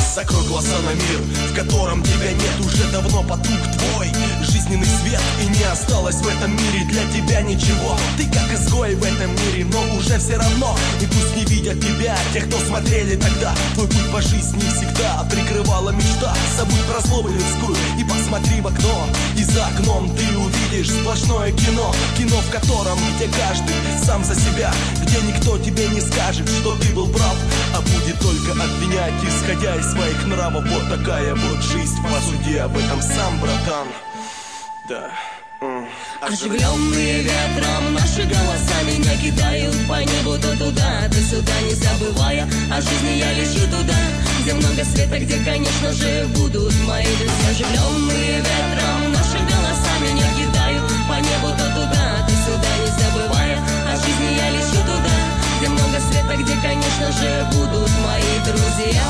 Закрой глаза на мир, в котором тебя нет. Уже давно потух твой жизненный свет, и не осталось в этом мире для тебя ничего. Ты как изгой в этом мире, но уже все равно. И пусть не видят тебя те, кто смотрели тогда. Твой путь по жизни всегда прикрывала мечта. Забудь про злобу людскую и посмотри в окно. И за окном ты увидишь сплошное кино. Кино, в котором где каждый сам за себя, где никто тебе не скажет, что ты был прав, а будет только обвинять, исходя из своих нравов. Вот такая вот жизнь по суде, об этом сам, братан. Да. Оживленные ветром наши голоса меня кидают по небу то туда, то сюда, не забывая о жизни я лечу туда, где много света, где, конечно же, будут мои друзья. Оживленные ветром наши голоса меня кидают по небу то туда, то сюда, не забывая о жизни я лечу туда, где много света, где, конечно же, будут мои друзья.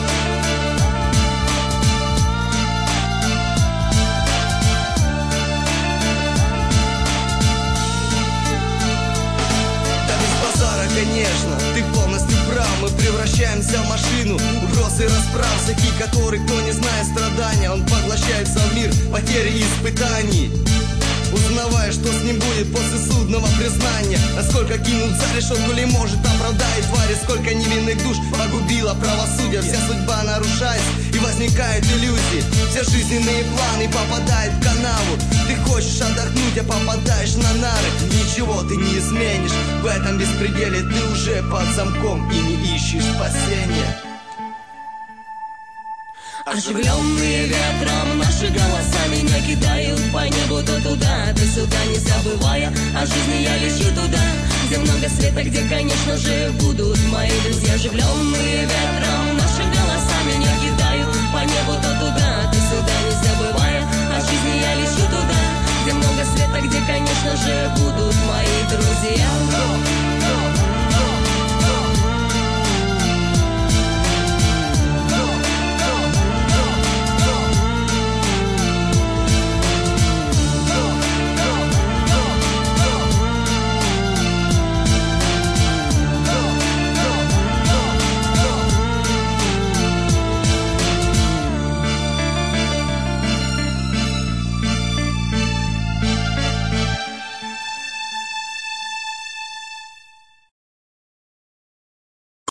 Конечно, ты полностью прав, мы превращаемся в машину угроз и расправ. Всякий, который, кто не знает страдания, он поглощается в мир потери и испытаний, узнавая, что с ним будет после судного признания. Насколько кинут за решетку ли может оправдать твари, сколько невинных душ погубило правосудие. Вся судьба нарушается и возникают иллюзии, все жизненные планы попадают в канаву. Ты хочешь отдохнуть, а попадаешь на нары. Ничего ты не изменишь в этом беспределе, ты уже под замком и не ищешь спасения. Оживленные ветром наши голоса меня кидают по небу то туда, то сюда, не забывая о жизни я лечу туда, где много света, где, конечно же, будут мои друзья. Оживленные ветром наши голоса меня кидают по небу то туда, то сюда, не забывая о жизни я лечу туда, где много света, где, конечно же, будут